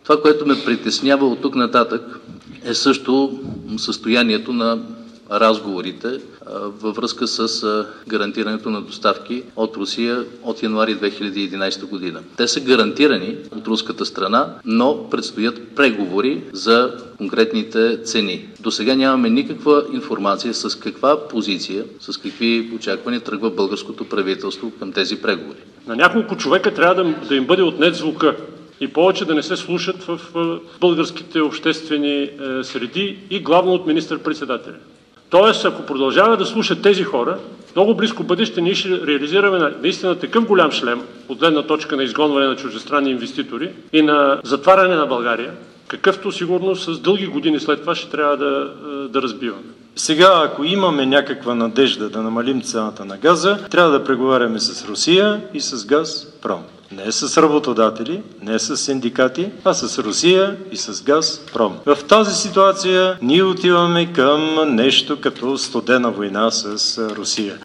Това, което ме притеснява от тук нататък, е също състоянието на разговорите във връзка с гарантирането на доставки от Русия от януари 2011 година. Те са гарантирани от руската страна, но предстоят преговори за конкретните цени. До сега нямаме никаква информация с каква позиция, с какви очаквания тръгва българското правителство към тези преговори. На няколко човека трябва да им бъде отнет звука и повече да не се слушат в българските обществени среди и главно от министър-председателя. Тоест, ако продължава да слушат тези хора, много близко бъдеще ние ще реализираме наистина такъв голям шлем от гледна точка на изгонване на чуждестранни инвеститори и на затваряне на България, какъвто сигурно с дълги години след това ще трябва да разбиваме. Сега, ако имаме някаква надежда да намалим цената на газа, трябва да преговаряме с Русия и с Газпром. Не с работодатели, не с синдикати, а с Русия и с Газпром. В тази ситуация ние отиваме към нещо като студена война с Русия.